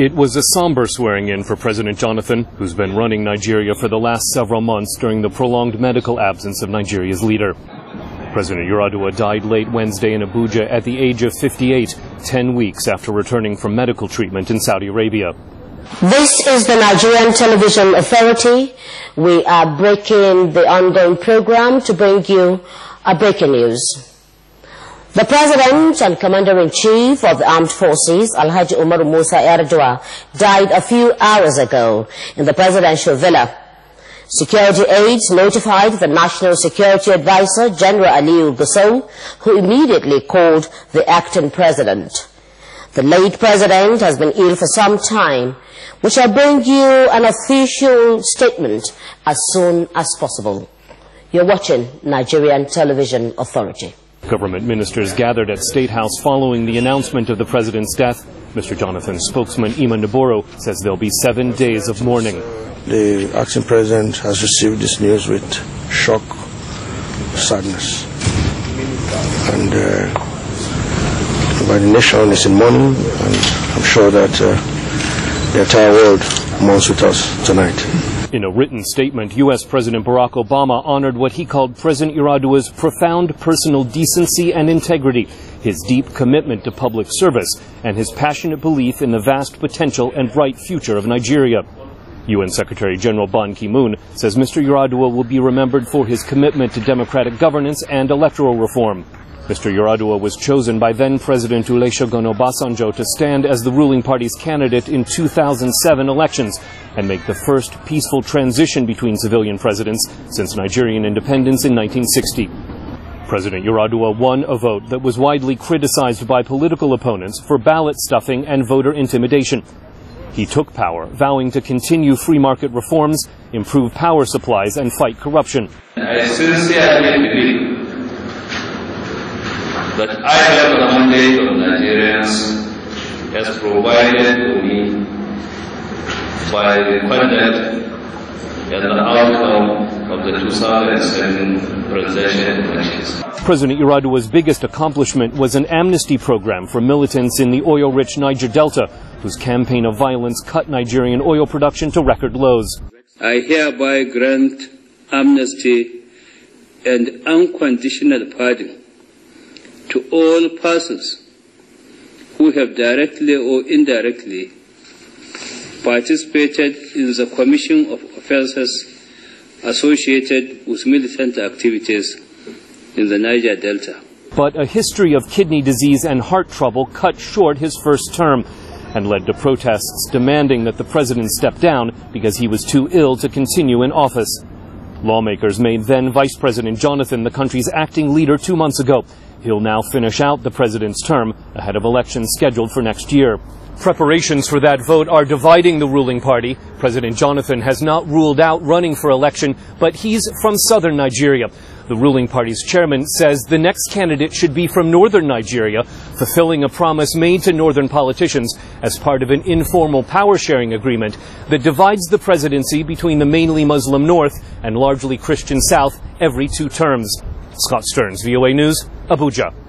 It was a somber swearing-in for President Jonathan, who's been running Nigeria for the last several months during the prolonged medical absence of Nigeria's leader. President Yar'Adua died late Wednesday in Abuja at the age of 58, 10 weeks after returning from medical treatment in Saudi Arabia. This is the Nigerian Television Authority. We are breaking the ongoing program to bring you a breaking news. The President and Commander-in-Chief of the Armed Forces, Alhaji Umaru Musa Yar'Adua, died a few hours ago in the presidential villa. Security aides notified the National Security Advisor, General Aliyu Gusau, who immediately called the acting president. The late president has been ill for some time. We shall bring you an official statement as soon as possible. You're watching Nigerian Television Authority. Government ministers gathered at State House following the announcement of the president's death. Mr. Jonathan's spokesman, Iman Naboro, says there'll be 7 days of mourning. The acting president has received this news with shock, sadness, and the nation is in mourning, and I'm sure that the entire world mourns with us tonight. In a written statement, U.S. President Barack Obama honored what he called President Yar'Adua's profound personal decency and integrity, his deep commitment to public service, and his passionate belief in the vast potential and bright future of Nigeria. UN Secretary General Ban Ki-moon says Mr. Yar'Adua will be remembered for his commitment to democratic governance and electoral reform. Mr. Yar'Adua was chosen by then-President Olusegun Obasanjo to stand as the ruling party's candidate in 2007 elections and make the first peaceful transition between civilian presidents since Nigerian independence in 1960. President Yar'Adua won a vote that was widely criticized by political opponents for ballot stuffing and voter intimidation. He took power, vowing to continue free market reforms, improve power supplies, and fight corruption. I sincerely believe that I have the mandate of Nigerians as provided to me by the conduct and the outcome of the 2007 presidential elections. President Yar'Adua's biggest accomplishment was an amnesty program for militants in the oil-rich Niger Delta, whose campaign of violence cut Nigerian oil production to record lows. I hereby grant amnesty and unconditional pardon to all persons who have directly or indirectly participated in the commission of offences associated with militant activities in the Niger Delta. But a history of kidney disease and heart trouble cut short his first term and led to protests demanding that the president step down because he was too ill to continue in office. Lawmakers made then Vice President Jonathan the country's acting leader 2 months ago. He'll now finish out the president's term ahead of elections scheduled for next year. Preparations for that vote are dividing the ruling party. President Jonathan has not ruled out running for election, but he's from southern Nigeria. The ruling party's chairman says the next candidate should be from northern Nigeria, fulfilling a promise made to northern politicians as part of an informal power-sharing agreement that divides the presidency between the mainly Muslim north and largely Christian south every 2 terms. Scott Stearns, VOA News, Abuja.